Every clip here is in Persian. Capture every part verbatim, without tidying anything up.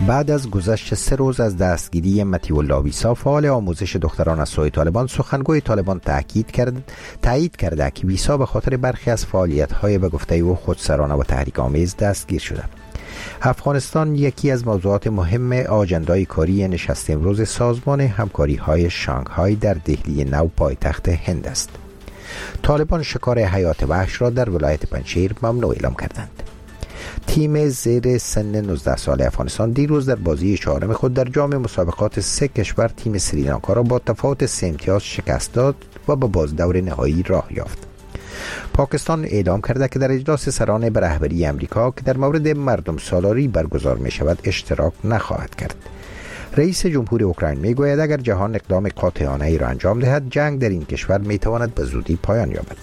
بعد از گذشت سه روز از دستگیری مطیع الله ویسا، فعال آموزش دختران از سوی طالبان، سخنگوی طالبان تاکید کرد تایید کرده که ویسا به خاطر برخی از فعالیت‌های به گفته او خودسرانه و تحریک‌آمیز دستگیر شده. افغانستان یکی از موضوعات مهم آجندای کاری نشست امروز سازمان همکاری‌های شانگهای در دهلی نو پایتخت هند است. طالبان شکار حیات وحش را در ولایت پنجشیر ممنوع اعلام کردند. تیم زیر سن نوزده ساله افغانستان دیروز در بازی چهارم خود در جام مسابقات سه کشور تیم سریلانکا را با تفاوت سه امتیاز شکست داد و به بازدور نهایی راه یافت. پاکستان اعلام کرده که در اجلاس سران به رهبری امریکا که در مورد مردم سالاری برگزار می شود اشتراک نخواهد کرد. رئیس جمهور اوکراین می گوید اگر جهان اقدام قاطعانه ای را انجام دهد، جنگ در این کشور می تواند به زودی پایان یابد.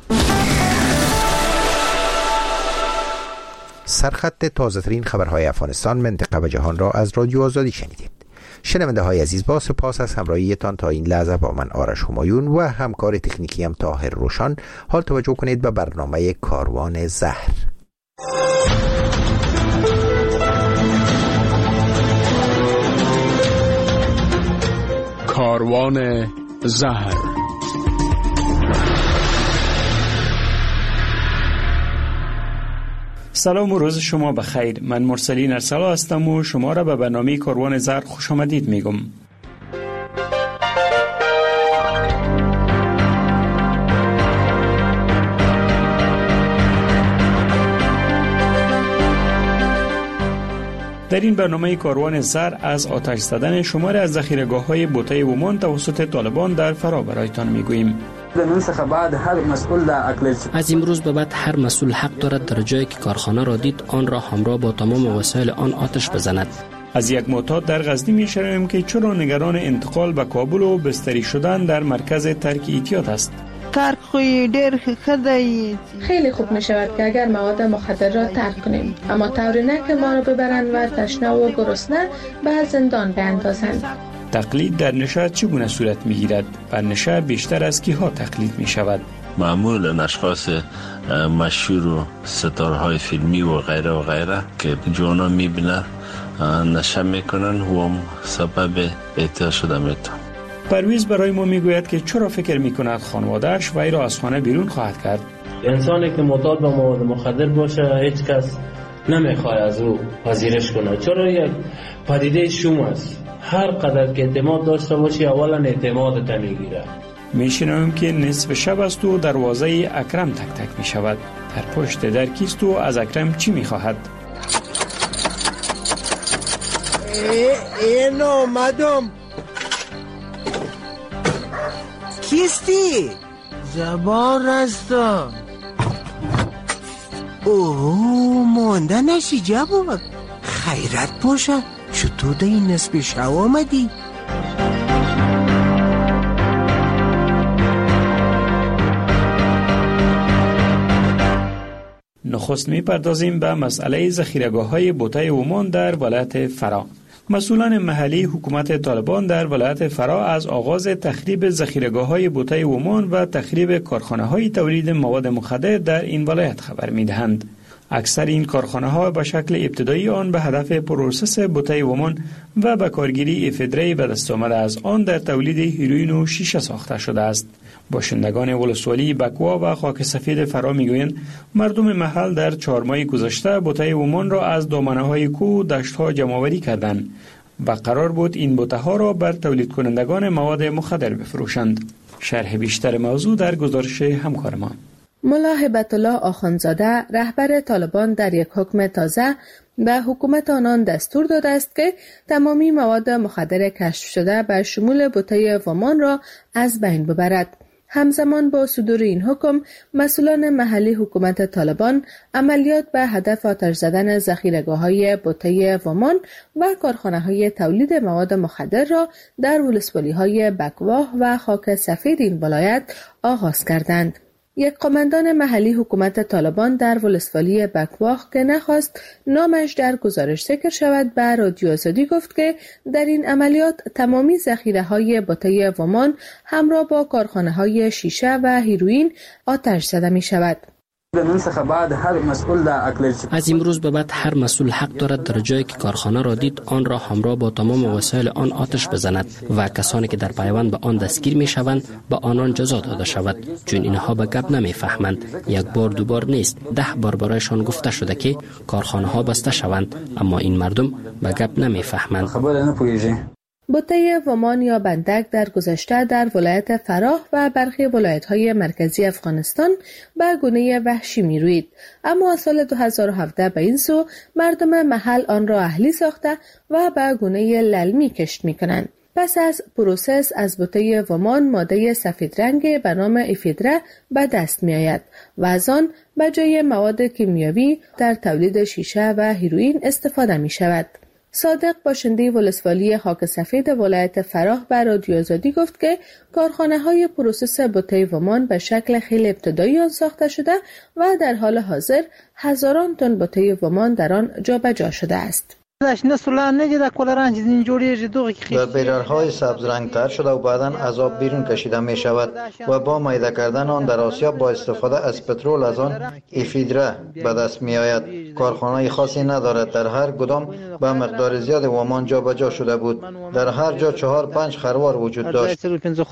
سرخط تازه ترین خبرهای افغانستان، منطقه و جهان را از رادیو آزادی شنیدید. شنونده های عزیز، با سپاس از همراهیتان تا این لحظه با من آرش همایون و همکار تکنیکی هم طاهر روشان. حال توجه کنید به برنامه کاروان زهر. کاروان زهر. سلام و روز شما بخیر. من مرسلین ارسلا هستم و شما را به برنامه کاروان زهر خوش آمدید میگم. در این برنامه کاروان زهر از آتش زدن شماری از ذخیره‌گاه‌های بوته ومان توسط طالبان در فرا برایتان میگوییم. از امروز به بعد هر مسئول حق دارد در جایی که کارخانه را دید آن را همراه با تمام وسایل آن آتش بزند. از یک معتاد در غزنی میشنویم که چرا نگران انتقال به کابل و بستری شدن در مرکز ترک احتیاط است. ترک خوی دیر خدایی خیلی خوب می شود که اگر مواد مخدر را ترک کنیم، اما طوری نه که ما را ببرند و تشنه و گرسنه به زندان بیندازند. تقلید در نشه چگونه صورت می گیرد؟ بر نشه بیشتر از کیها تقلید می شود؟ معمولا اشخاص مشهور و ستارهای فیلمی و غیره و غیره که جوانا می بینه نشه می کنن و هم سبب اعتیاد شده می تون. پرویز برای ما می گوید که چرا فکر می کند خانوادهش وی را از خانه بیرون خواهد کرد. انسانی که معتاد به مواد مخدر باشه هیچ کس نمیخواد از او پذیرش کنه، چرا یک پدیده شوم است. هر قدر که اعتماد داشته باشی اولا اعتمادت میگیره. میشنویم که نصف شب است و دروازه اکرم تک تک می شود. در پشت در کیست و از اکرم چی می خواهد؟ این آمدم. کیستی؟ زبان هستم. اوه مانده نشی جواب. خیرت باشه، چطور در این نصف شب آمدی؟ نخست می پردازیم به مسئله ذخیره‌گاه‌های بوته ومان در ولایت فرا. مسئولان محلی حکومت طالبان در ولایت فرا از آغاز تخریب ذخیره‌گاه‌های بوته ومان و تخریب کارخانه‌های تولید مواد مخدر در این ولایت خبر می‌دهند. اکثر این کارخانه‌ها به شکل ابتدایی آن به هدف پروسس بوته ومان و به کارگیری افیدری به دست آمده از آن در تولید هیروئین و شیشه ساخته شده است. باشندگان ولسوالی بکوا و خاک سفید فرا میگویند مردم محل در چهار ماه گذشته بوته ومان را از دامنه‌های کوه و دشت‌ها جمع‌آوری کردند و قرار بود این بوته‌ها را بر تولید کنندگان مواد مخدر بفروشند. شرح بیشتر موضوع در گزارش همکار ما. ملا هبت الله آخوندزاده رهبر طالبان در یک حکم تازه به حکومت آنان دستور داده است که تمامی مواد مخدر کشف شده به شمول بوته ومان را از بین ببرد. همزمان با صدور این حکم، مسئولان محلی حکومت طالبان عملیات به هدف آتش زدن ذخیره‌گاه‌های بوته ومان و کارخانه‌های تولید مواد مخدر را در ولسوالی‌های بکواه و خاک سفید این ولایت آغاز کردند. یک قماندان محلی حکومت طالبان در ولسوالی بکواه که نخواست نامش در گزارش ذکر شود به رادیو آزادی گفت که در این عملیات تمامی ذخیره‌های بوته ومان همراه با کارخانه‌های شیشه و هیروئین آتش زده می شود. از امروز به بعد هر مسئول حق دارد در جایی که کارخانه را دید آن را همراه با تمام وسایل آن آتش بزند و کسانی که در پیوند به آن دستگیر می شوند به آنان جزا داده شود، چون اینها به گپ نمی فهمند. یک بار دو بار نیست، ده بار برایشان گفته شده که کارخانه ها بسته شوند، اما این مردم به گپ نمی فهمند. بوته ومان یا بندک در گذشته در ولایت فراه و برخی ولایت‌های مرکزی افغانستان به گونه وحشی می‌روید، اما از سال دو هزار و هفده به این سو مردم محل آن را اهلی ساخته و به گونه للمی کشت می‌کنند. پس از پروسس از بوته ومان ماده سفید رنگ به نام افیدره به دست می‌آید و از آن به جای مواد کیمیایی در تولید شیشه و هیروئین استفاده می‌شود. صادق باشنده ولسوالی خاک سفید ولایت فراه به رادیو آزادی گفت که کارخانه‌های پروسس بوته ومان به شکل خیلی ابتدایی آن ساخته شده و در حال حاضر هزاران تن بوته ومان در آن جابجا شده است. و بیرارهای سبز رنگ تر شده و بعداً از آب بیرون کشیده می شود و با میده کردن آن در آسیا با استفاده از پترول از آن افیدره به دست می آید. کارخانه خاصی ندارد، در هر کدام به مقدار زیاد ومان جا به جا شده بود. در هر جا چهار پنج خروار وجود داشت.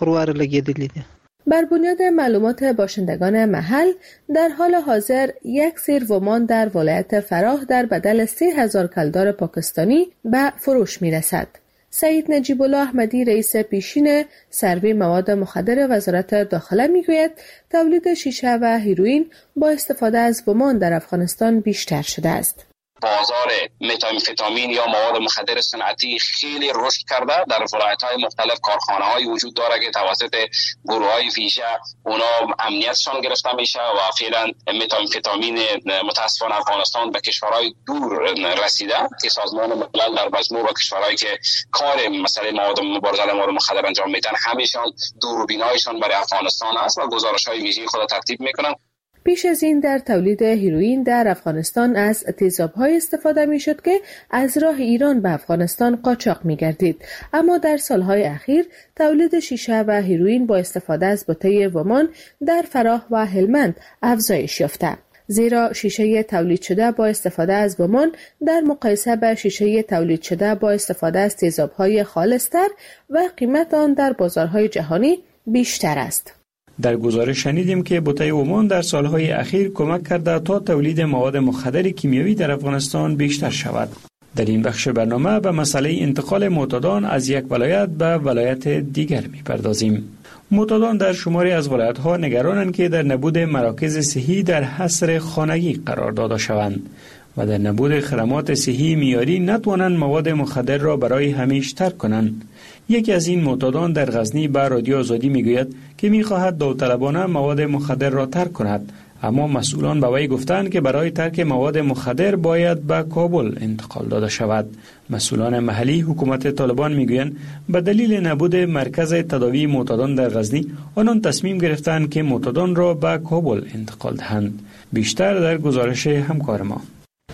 بر بنیاد معلومات باشندگان محل در حال حاضر یک سیر ومان در ولایت فراه در بدل سه هزار کلدار پاکستانی به فروش می رسد. سعید نجیب الله احمدی رئیس پیشین سروی مواد مخدر وزارت داخله می گوید تولید شیشه و هیروئین با استفاده از ومان در افغانستان بیشتر شده است. بازار متامفتامین یا مواد مخدر صنعتی خیلی رشد کرده. در ولایت‌های مختلف کارخانه‌های وجود داره که توسط گروه‌های ویژه اونا امنیتشان گرفته میشه و فعلا متامفتامین متاسفانه افغانستان به کشورهای دور رسیده که سازمان ملل در مجموع با کشورهایی که کار مسئله مواد مبارزه با مواد مخدر انجام میدن همیشان دوربینایشان برای افغانستان است و گزارش‌های ویژه خود ترتیب میکنن. پیش از این در تولید هیروئین در افغانستان از تیزاب‌های استفاده می‌شد که از راه ایران به افغانستان قاچاق می‌گردید، اما در سالهای اخیر تولید شیشه و هیروئین با استفاده از بوته ومان در فراه و هلمند افزایش یافته، زیرا شیشه تولید شده با استفاده از ومان در مقایسه با شیشه تولید شده با استفاده از تیزاب‌های خالص‌تر و قیمت آن در بازارهای جهانی بیشتر است. در گزارش شنیدیم که بوته ومان در سالهای اخیر کمک کرده تا تولید مواد مخدر کیمیایی در افغانستان بیشتر شود. در این بخش برنامه به مسئله انتقال معتادان از یک ولایت به ولایت دیگر می‌پردازیم. معتادان در شماری از ولایت‌ها نگرانند که در نبود مراکز صحی در حصر خانگی قرار داده شوند و در نبود خدمات صحی معیاری نتوانند مواد مخدر را برای همیشه ترک کنند. یکی از این معتادان در غزنی به رادیو آزادی میگوید که میخواهد داوطلبانه مواد مخدر را ترک کند، اما مسئولان به وی گفتند که برای ترک مواد مخدر باید به کابل انتقال داده شود. مسئولان محلی حکومت طالبان میگویند به دلیل نبود مرکز تداوی معتادان در غزنی آنان تصمیم گرفتند که معتادان را به کابل انتقال دهند. بیشتر در گزارش همکار ما.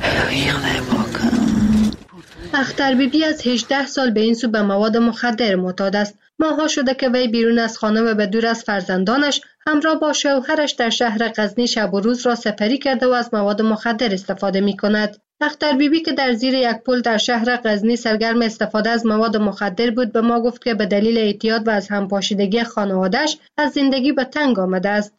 اختر بیبی از هجده سال به این سو به مواد مخدر معتاد است. ماها شده که وی بیرون از خانه و به دور از فرزندانش همراه با شوهرش در شهر غزنی شب و روز را سپری کرده و از مواد مخدر استفاده می کند. اختر بیبی که در زیر یک پل در شهر غزنی سرگرم استفاده از مواد مخدر بود به ما گفت که به دلیل اعتیاد و از همپاشیدگی خانواده‌اش از زندگی به تنگ آمده است.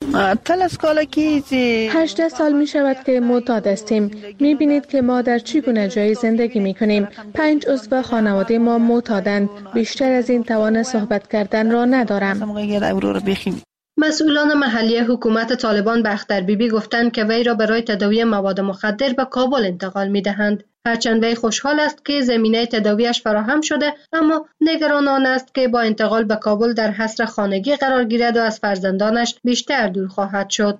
هجده سال می شود که معتاد هستیم. می بینید که ما در چگونه جایی زندگی می کنیم. پنج عضو خانواده ما معتادند. بیشتر از این توان صحبت کردن را ندارم. مسئولان محلی حکومت طالبان به اختر بیبی گفتند که وی را برای تداوی مواد مخدر به کابل انتقال می دهند. هرچند وی خوشحال است که زمینه تداویش فراهم شده، اما نگران آن است که با انتقال به کابل در حصر خانگی قرار گیرد و از فرزندانش بیشتر دور خواهد شد.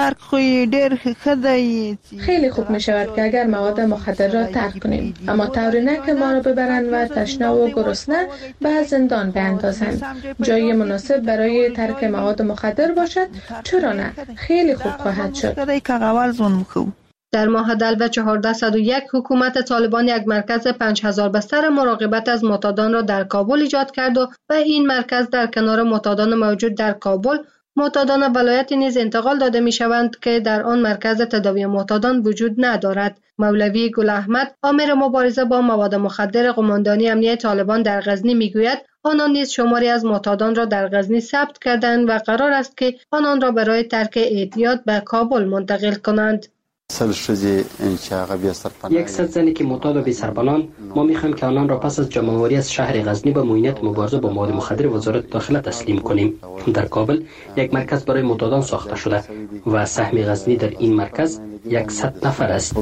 خیلی خوب می شود که اگر مواد مخدر را ترک کنیم، اما طوری نه که ما را ببرند و تشنه و گرسنه به زندان بیندازند. جای مناسب برای ترک مواد مخدر باشد، چرا نه؟ خیلی خوب خواهد شد. در ماه دلو چهارصد و یک حکومت طالبان یک مرکز پنج هزار بستر مراقبت از معتادان را در کابل ایجاد کرد و این مرکز در کنار معتادان موجود در کابل معتادان ولایت نیز انتقال داده می شوند که در آن مرکز تداوی معتادان وجود ندارد. مولوی گل احمد، آمر مبارزه با مواد مخدر قماندانی امنیه طالبان در غزنی می گوید آنان نیز شماری از معتادان را در غزنی ثبت کردند و قرار است که آنان را برای ترک اعتیاد به کابل منتقل کنند. یکصد زنی که معتاد و بی سرپناهند، ما میخوایم که آنان را پس از جمع‌آوری از شهر غزنی به معینت مبارزه با مواد مخدر وزارت داخله تسلیم کنیم. در کابل یک مرکز برای معتادان ساخته شده و سهم غزنی در این مرکز صد نفر است.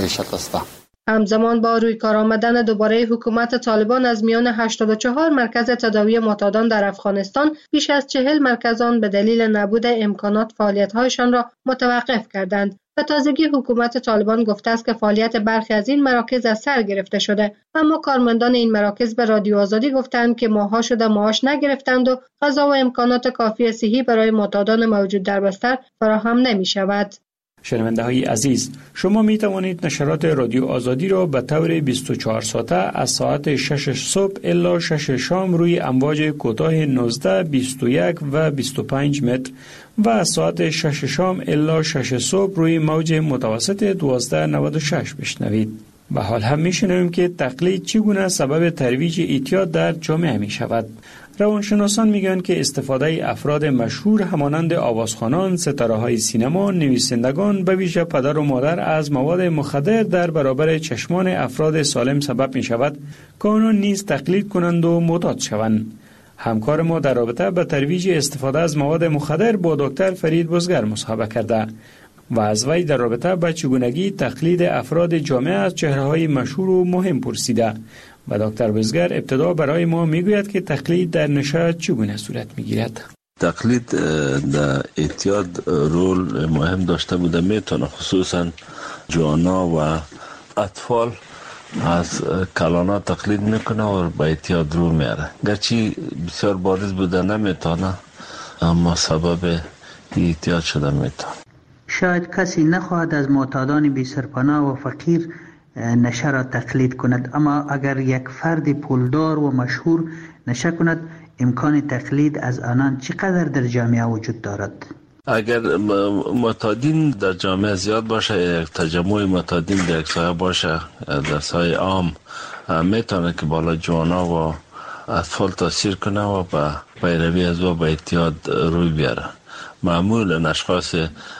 همزمان با روی کار آمدن دوباره حکومت طالبان از میان هشتاد و چهار مرکز تداوی معتادان در افغانستان، بیش از چهل مرکز آن به دلیل نبود امکانات فعالیت‌هایشان را متوقف کردند. به تازگی حکومت طالبان گفته است که فعالیت برخی از این مراکز از سر گرفته شده، اما کارمندان این مراکز به رادیو آزادی گفتند که ماه‌ها شده معاش نگرفتند و غذا و امکانات کافی صحی برای معتادان موجود در بستر فراهم نمی‌شود. شنونده های عزیز، شما می توانید نشرات رادیو آزادی را به طور بیست و چهار ساعته از ساعت شش صبح الی شش شام روی امواج کوتاه نوزده، بیست و یک و بیست و پنج متر و از ساعت شش شام الی شش صبح روی موج متوسط دوازده نود و شش بشنوید. به حال هم می شنویم که تقلید چگونه سبب ترویج اعتیاد در جامعه می شود. روانشناسان میگن که استفاده افراد مشهور همانند آوازخوانان، ستاره‌های سینما، نویسندگان به ویژه پدر و مادر از مواد مخدر در برابر چشمان افراد سالم سبب می شود که آنان نیز تقلید کنند و معتاد شوند. همکار ما در رابطه به ترویج استفاده از مواد مخدر با دکتر فرید بزگر مصاحبه کرده و از وی در رابطه با چگونگی تقلید افراد جامعه از چهره‌های مشهور و مهم پرسیده و دکتر بزگر ابتدا برای ما میگوید که تقلید در نشه چگونه صورت میگیرد. تقلید در اعتیاد رول مهم داشته بوده، میتونه خصوصا جوانا و اطفال از کلانا تقلید میکنه و به اعتیاد رو میاره. گرچه بسیار بارز بوده نمیتونه، اما سبب اعتیاد شده میتونه. شاید کسی نخواهد از معتادان بی سرپناه و فقیر نشه را تقلید کند، اما اگر یک فرد پولدار و مشهور نشه کند، امکان تقلید از آنان چقدر در جامعه وجود دارد؟ اگر معتادین در جامعه زیاد باشه، یک تجمع معتادین در یک سایه باشه، در سایه عام، میتونه که بالا جوانا و اطفال تاثیر کنه و به پیروی از و به اعتیاد روی بیاره. معمولا اشخاص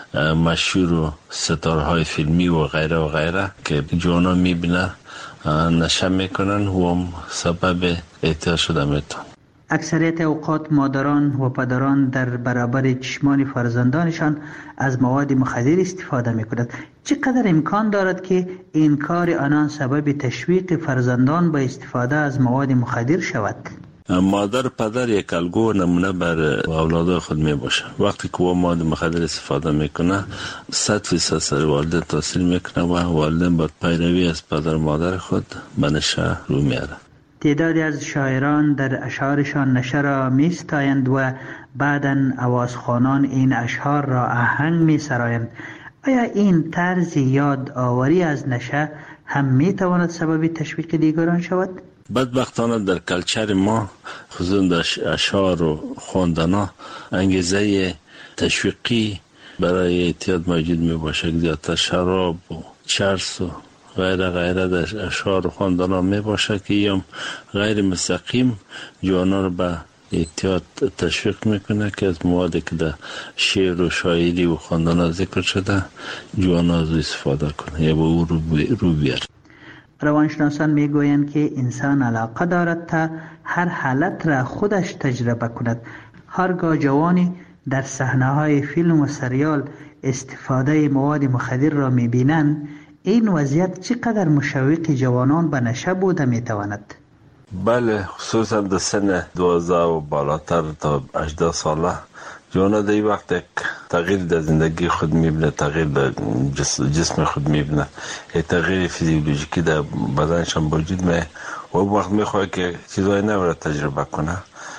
مشهور و ستارهای فیلمی و غیره و غیره که جوانا میبینه نشه میکنن و هم سبب اعتیاد شده میتون. اکثریت اوقات مادران و پدران در برابر چشمان فرزندانشان از مواد مخدر استفاده میکنند. چقدر امکان دارد که این کار آنان سبب تشویق فرزندان به استفاده از مواد مخدر شود؟ مادر پدر یک الگو نمونه بر اولاد خود می باشه. وقتی که او مواد مخدر استفاده میکنه، صد فیصد سر والدین تاثیر میکنه و والدین باید پیروی از پدر و مادر خود به نشه رو میاره. تعدادی از شاعران در اشعارشان نشه را میستایند و بعداً آوازخوانان این اشعار را آهنگ میسرایند. آیا این طرز یاد آوری از نشه هم میتواند سبب تشویق دیگران شود؟ بدبختانه در کلچر ما، خصوصا در اشعار و خواندنا، انگیزه تشویقی برای اعتیاد موجود می باشه. زیادتر شراب و چرس و غیره غیره در اشعار و خواندنا می باشه که یم غیر مستقیم جوانا رو به اعتیاد تشویق میکنه که از موادی که در شعر و شاعری و خواندنا ذکر شده جوانا از استفاده کنه یا به او رو بیاره. روانشناسان میگویند که انسان علاقه دارد تا هر حالت را خودش تجربه کند. هرگاه جوانی در صحنه‌های فیلم و سریال استفاده مواد مخدر را میبینند، این وضعیت چقدر مشوق جوانان به نشه بوده میتواند؟ بله، خصوصا در سن دوازده و بالاتر تا هجده ساله جوانا در این وقت یک تغییر در زندگی خود میبینه، تغییر در جسم خود میبینه، یک تغییر فیزیولوژیکی در بدنشان وجود می و وقت میخواد که چیزایی نوره تجربه کنه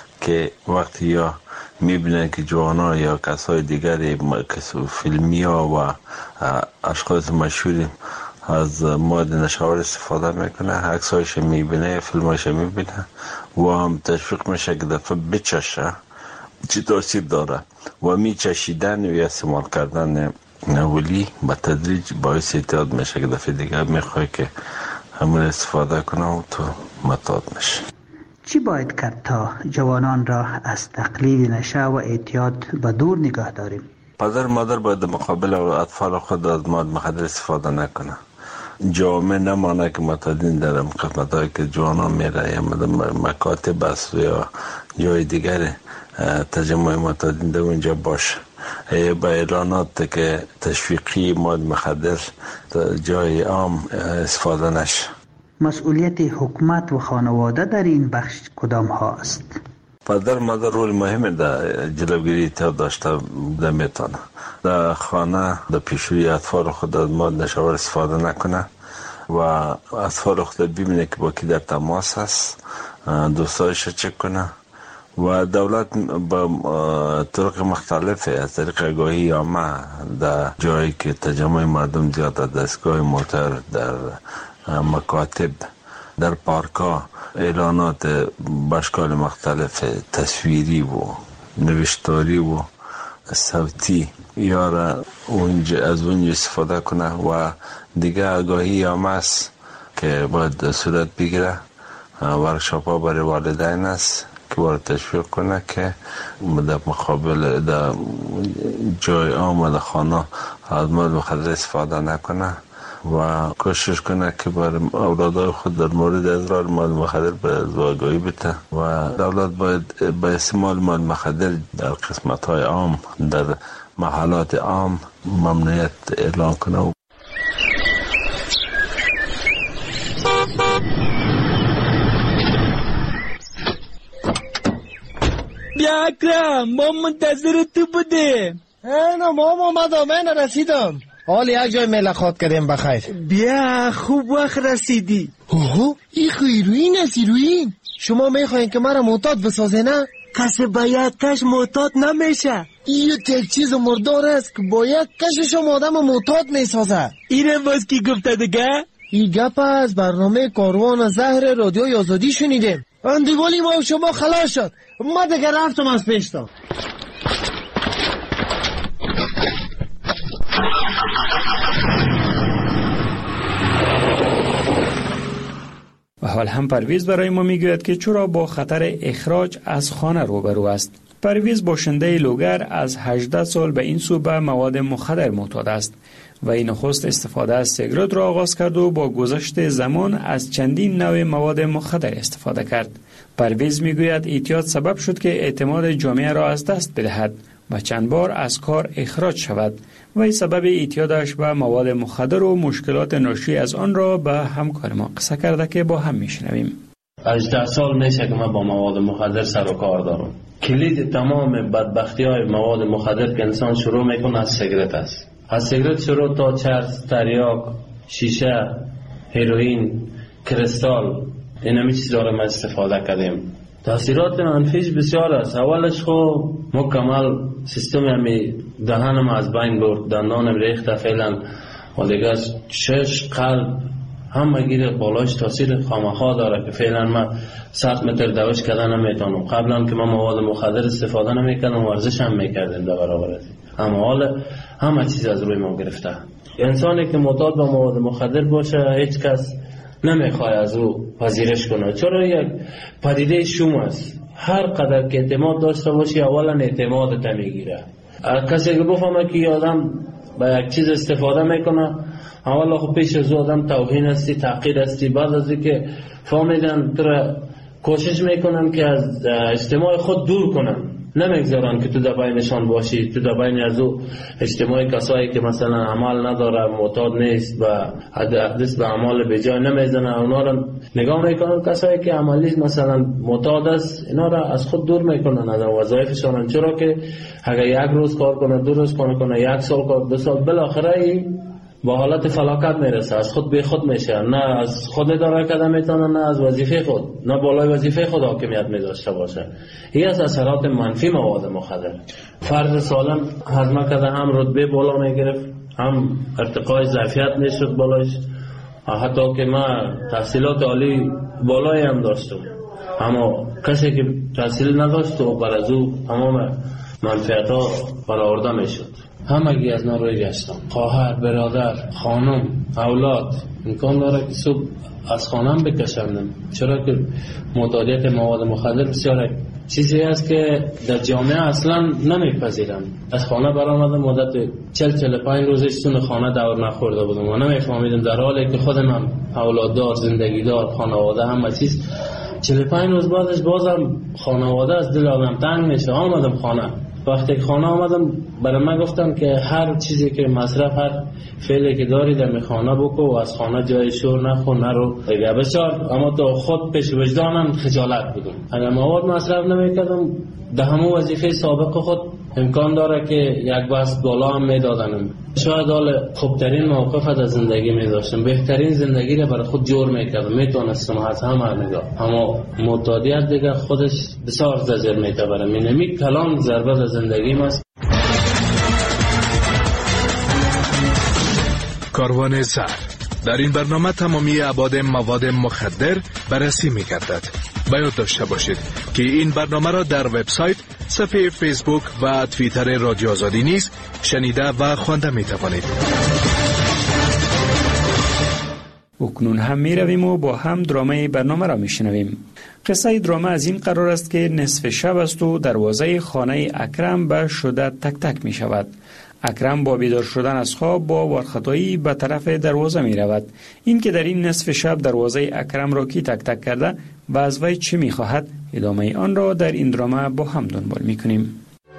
که وقتی یا میبینه که جوانا یا کسای دیگری فیلمی ها و اشخاص مشهوری از مواد نشاور استفاده میکنه، عکسایش میبینه، فیلمایش میبینه و هم تشویق میشه که دفعه بچشه چی تاثیر داره و می چشیدن و استعمال کردن اولی با تدریج باعث اعتیاد میشه که دفعه دیگه میخوای که همون استفاده کنه و تو معتاد میشه. چی باید کرد تا جوانان را از تقلید نشه و اعتیاد به دور نگاه داریم؟ پدر مادر باید مقابل اطفال خود از مواد مخدر استفاده نکنه. جامعه نمانه که معتادین در قسمت هایی که جوانان میره یا مکاتب است یا جای دیگر تجمع معتادین در اونجا باشه. با اعلانات که تشویقی مواد مخدر جای عام استفاده نشه. مسئولیت حکومت و خانواده در این بخش کدام ها است؟ پدر مادر رول مهم در جلوگیری اعتیاد داشته بوده میتونه. در خانه در پیشروی اطفال خود از مواد نشاور استفاده نکنه و اطفال خود ببینه که با کی در تماس است، دوستایش چک کنه و دولت با طرق مختلف از طریق آگاهی عامه در جایی که تجمع مردم زیاد، در دستگاه موتر، در مکاتب، در پارکا اعلانات باشکال مختلف تصویری و نوشتاری و صوتی یا اونجا از اونجا استفاده کنه و دیگه آگاهی عامه است که باید صورت بگیره. ورکشاپ ها برای والدین است که باید تشویق کنه که در مقابل در جای عام و در خانه از مواد مخدر استفاده نکنه و کوشش کنه که بر اولادای خود در مورد اضرار مواد مخدر به آگاهی بده و دولت باید به استعمال مواد مخدر در قسمت های عام، در محلات عام ممنوعیت اعلان کنه. بیا اکرم، ما منتظر تو بودیم. اینا مام اومدم، من رسیدم. حال یک جای ملاقات کردیم بخیر. بیا خوب وقت رسیدی. اوه این خیروین است. ایروین شما میخواین که مرا معتاد بسازه نه؟ کسی با یک کش معتاد نمیشه. این یک چیز مردار است که با یک کشش هم آدم معتاد میسازه. اینه باز کی گفته دیگه؟ این گپ از برنامه کاروان زهر رادیوی آزادی شنیدیم. اندیوالی ما و شما خلاص شد. ما دیگه رفتم از پیشتا. و حال هم پرویز برای ما میگوید که چرا با خطر اخراج از خانه روبرو است. پرویز باشنده لوگر از هجده سال به این سو به مواد مخدر معتاد است و این نخست استفاده از سیگارت را آغاز کرد و با گذشت زمان از چندین نوع مواد مخدر استفاده کرد. پرویز میگوید اعتیاد سبب شد که اعتماد جامعه را از دست بدهد و چند بار از کار اخراج شود و این سبب اعتیادش به مواد مخدر و مشکلات ناشی از آن را به همکار ما قصه کرده که با هم میشنویم. هجده سال میشه که من با مواد مخدر سر و کار دارم. کلید تمام بدبختی های مواد مخدر که انسان شروع میکنه از سیگارت است. از سیگارت شروع تا چرس، تریاک، شیشه، هیروئین، کریستال، این همی چیز داره ما استفاده کردیم. تاثیرات منفیش بسیار است. اولش خو مکمل سیستم همی دهنم از بین برد، دندانم ریخته فعلا و دیگه چشم، قلب همه گیر بالاش تاثیر خامخا داره که فعلا ما صد متر دوش کردن نمیتونم. قبلا که ما مواد مخدر استفاده نمیکردم ورزش هم میکردیم در برابر از اما حال همه چیز از روی ما گرفته. انسانی که معتاد به مواد مخدر باشه هیچ کس نمیخواد از او پذیرش کنه، چرا یک پدیده شوم است. هر قدر که اعتماد داشته باشی اولا اعتمادت میگیره. کسی که بفهمه که آدم با یک چیز استفاده میکنه اولا خب پیش از آدم توهین هستی، تحقیر هستی، بعد از اینکه فهمیدن تو کوشش میکنن که از اجتماع خود دور کنن، نمیگذارن که تو در بینشان باشی، تو در بین از او اجتماع کسایی که مثلا عمل نداره، معتاد نیست و حدیث به عمل به جای نمیزنن، اونا رو نگاه میکنن کسایی که عملی مثلا معتاد است اینا رو از خود دور میکنن از وظایفشان. چرا که اگر یک روز کار کنه، دو روز کار کنه، یک سال کار، دو سال، بالاخره با حالت فلاکت میرسه، از خود به خود میشه، نه از خود اداره کرده میتونه، نه از وظیفه خود، نه بالای وظیفه خود حاکمیت میداشته باشه. این از اثرات منفی مواد مخدر. فرد سالم هضم کرده هم رتبه بالا میگرفت، هم ارتقای ظرفیت میشد بالایش، حتی که من تحصیلات عالی بالایی هم داشتم اما کسی که تحصیل نداشت و بر از او تمام منفعت ها برآورده میشد. همگی از ما روی گشتم، خواهر، برادر، خانم، اولاد. امکان داره که صبح از خانم بکشندم، چرا که معتادیت مواد مخدر بسیار چیزی است که در جامعه اصلا نمیپذیرند. از خانه برآمدم، مدت چهل چهل و پنج روز سون خانه دور نخورده بودم و نمیفهمیدم، در حالی که خودم اولاددار، زندگیدار، خانواده، همه چیز. چهل و پنج روز بعدش بازم خانواده از دل آدم تنگ میشه. آمدم خانه، وقتی که خانه آمدم برای من گفتم که هر چیزی که مصرف، هر فعلی که داری در خانه بکو و از خانه جای شور نخور، نرو دیگه. بسیار اما تو خود پیش وجدانم خجالت بودم. اگر مواد مصرف نمیکردم در همون وظیفه سابق خود امکان داره که یک بست بالا هم میدادنم، شاید حال خوبترین موقف در زندگی میداشتم، بهترین زندگی را برای خود جور میکردم، میتونستم از همه نگاه. اما معتادیت دیگه خودش بسیار زجر میتبره، مینمی کلان ضربه در زندگی است. کاروان زهر. در این برنامه تمامی ابعاد مواد مخدر بررسی می‌گردد. باید داشته باشید که این برنامه را در وبسایت، صفحه فیسبوک و توییتر رادیو آزادی نیز شنیده و خوانده می‌توانید. اکنون هم می رویم و با هم درامه برنامه را می شنویم. قصه درامه از این قرار است که نصف شب است و دروازه خانه اکرم به شدت تک تک می شود. اکرم با بیدار شدن از خواب با وارخطایی به طرف دروازه می رود. این که در این نصف شب دروازه اکرم را کی تک تک کرده و از وی چی می خواهد، ادامه آن را در این درامه با هم دنبال می کنیم.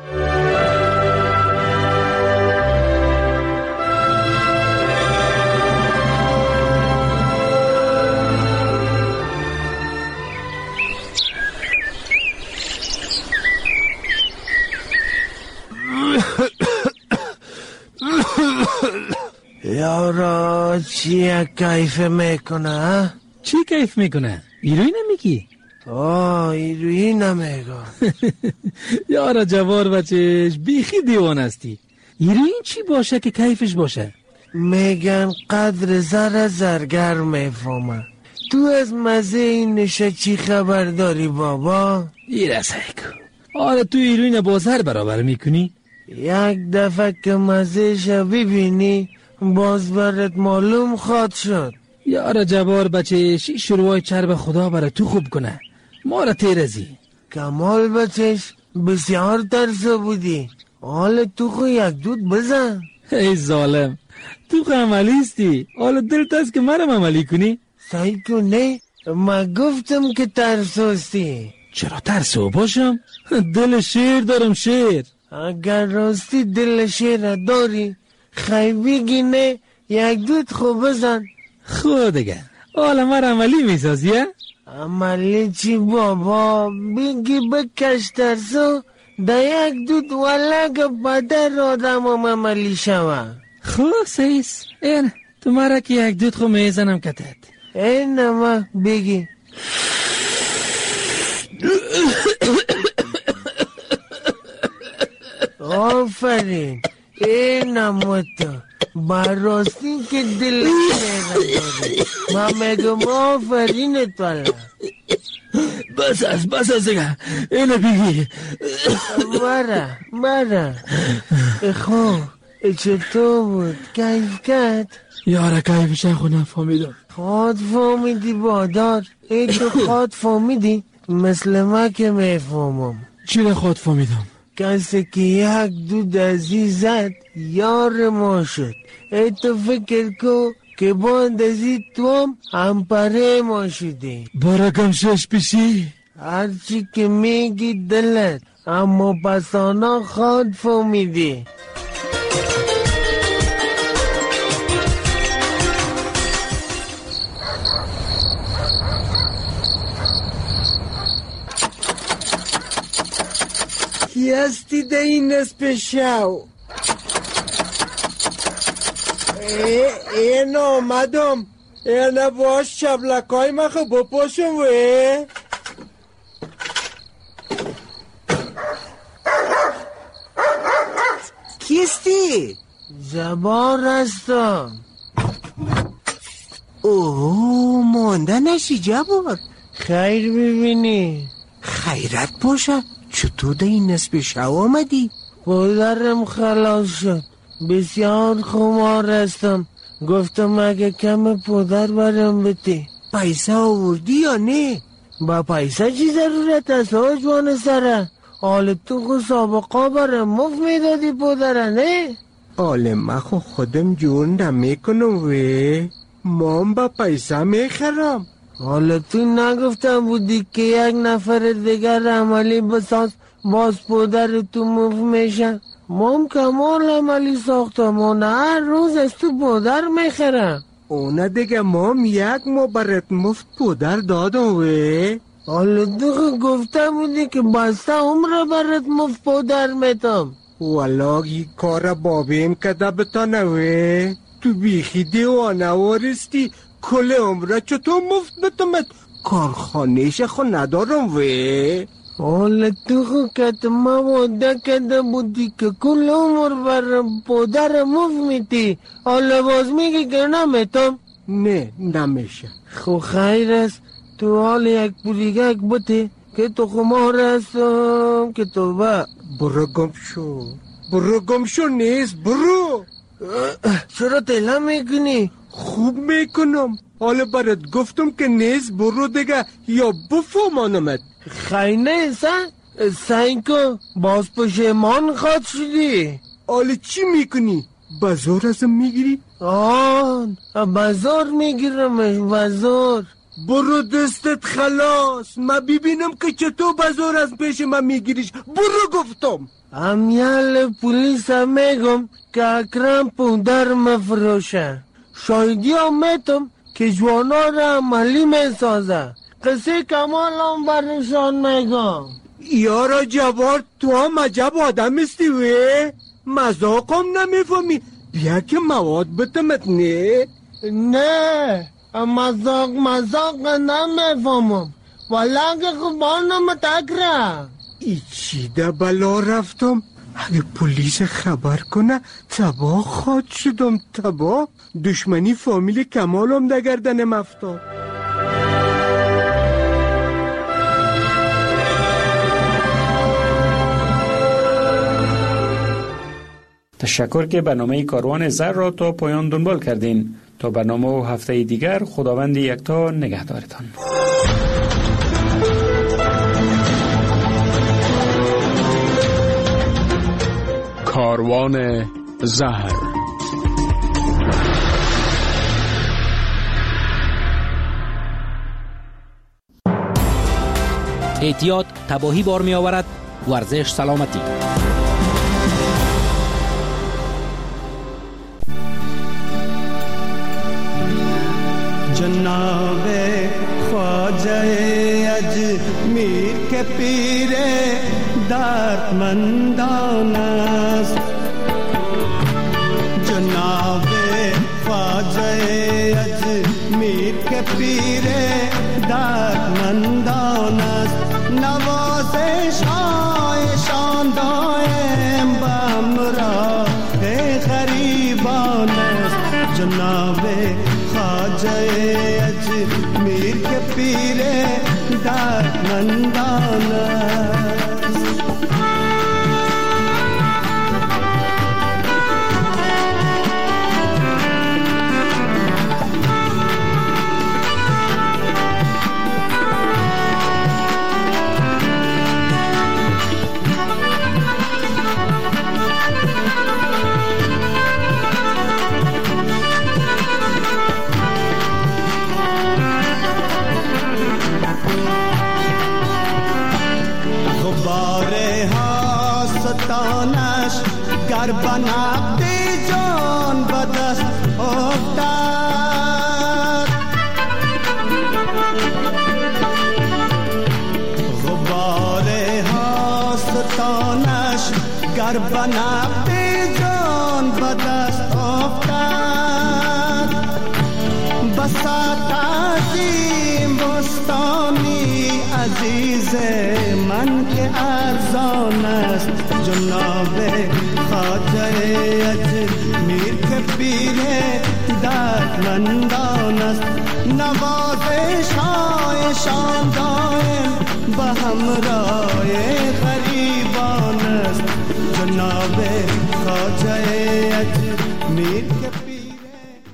یارا چی کیف میکنه؟ چی کیف میکنه؟ ایروی نمیگی؟ آه ایروی نمیگم. یارا جوار بچهش بیخی دیوان هستی. ایروی چی باشه که کیفش باشه؟ میگن قدر زر زرگر میفهمه. تو از مزه این نشه چی خبر داری بابا؟ ایره سیکو. آره تو ایروی با زر برابر میکنی؟ یک دفعه که مزه شو ببینی باز برات معلوم خواد شد. یارا جبار بچه شی شروع چرب خدا برای تو خوب کنه، ما را تیرزی. کمال بچهش بسیار ترسو بودی، حال تو خو یک دود بزن. ای ظالم، تو خو عملیستی، حالا دلت است که مرم عملی کنی؟ سعی کنه، ما گفتم که ترسوستی. چرا ترسو باشم؟ دل شیر دارم شیر. اگر راستی دل شیر داری خیلی بگینه یک دود خوب بزن. خود دیگه حالا مر عملی میسازیه؟ عملی چی بابا، بگی بکش ترسو در یک دود ولگ بدر آدم هم عملی شوه. خوب سیس این تو مرا که یک دود خوب میزنم کتت. این نما بگی. آفرین، این نموتو براستی که دل میگه داری. ما میگم آفرین تولا. بس از بس از دیگه اینو بگی. مرا مرا خوب چطور بود؟ کیف کرد؟ یاره کیفش خود نفهمیدم. خود فهمیدی بادار؟ ای تو خود فهمیدی؟ مثل ما که میفهمم. چی را خود فهمیدم؟ کسی که یک دود عزیزت یار ما شد. ای تو فکر کو که باند ازی تو هم همپره ما شده. برکم شش پیشی هرچی که میگی دلت، اما پسانا خود فهمیدی. کی هستی ده این نصف شو؟ این آمدم. این باش شبلکای مخو بپاشم وی. کیستی؟ جبار هستم. اوه مانده نشی جبار، خیر ببینی. خیرت باشه. چطور در این نصف شب آمدی؟ پدرم خلاص شد. بسیار خمار هستم. گفتم اگه کم پدر برم بده. پیسه آوردی یا نه؟ با پیسه چی ضرورت است ها جوان سره؟ حال تو خود سابقا برم مفت میدادی پدره نه؟ حال من خود خودم جور نمیکنم وی. مام با پیسه میخرم. حالا تو نگفتم بودی که یک نفر دیگر عملی بساز باز پدر تو مفت میشه؟ مام کمال عملی ساختم و هر روز از تو پدر میخرم. اونه دیگه مام یک ما برات مفت پدر دادم وی. حالا تو خود گفته بودی که بسته عمر برات مفت پدر میتم. والا این کار بابیم کده بتانه وی. تو بیخی دیوانه وارستی. کل عمره چطور مفت بتمت؟ کارخانهش خو ندارم وی. حالا تو خو کت ما وعده کده بودی که کل عمر بر پدر مفت میتی. حالا باز میگی که نمیتم؟ نه نمیشه. خو خیر است. تو حال یک پولیگک بته که تو خمار هستم که تو با. برو گم شو. برو گم شو نیست برو. چرا تله میکنی؟ خوب میکنم. حالا برات گفتم که نیست برو دیگه یا بفهمانمت. خیلی نیست سعی کن باز پشیمان خواد شدی. حالا چی میکنی؟ بازار ازم میگیری؟ آن بازار میگیرمش بازار. برو دستت خلاص. من ببینم که چطور بازار از پیش من میگیریش. برو گفتم. امیال پولیس هم میگم که اکرم پودر مفروشه. شایدی هم میتم که جوانا را عملی میسازه. قصه کمال هم برشان میگم. یارا جوار تو هم عجب آدم استی وی. مذاق هم نمیفهمی. بیا که مواد بتمت نه. نه مذاق مذاق نمیفهمم. والا که خوبانم تکره. ای چی ده بلا رفتم. اگه پلیس خبر کنه تباه خواد شدم. تباه دشمنی فامیل کمالم ده گردنم افتاد. تشکر که برنامه کاروان زر را تا پایان دنبال کردین. تا برنامه و هفته دیگر خداوند یکتا نگهدارتان. کاروان زهر. احتیاط تباهی بار می آورد. ورزش سلامتی. جناب خواجه اجمیر کے پیر دردمندان است. جناب خواجه اجمیر کے پیر دردمندان است. نوازش هایشان دائم بامراه غریبان است. جناب خواجه اجمیر کے پیر دردمندان است. گر بنابدی جان بدست افتاد. غبار هاستانش گر بنابدی جان بدست افتاد. بساط عظیم بستانی عزیز من که ارزان است. جناب خواجه اجمیر کے پیر دردمندان است. نوازش های شان دائم به همراه غریبان است جناب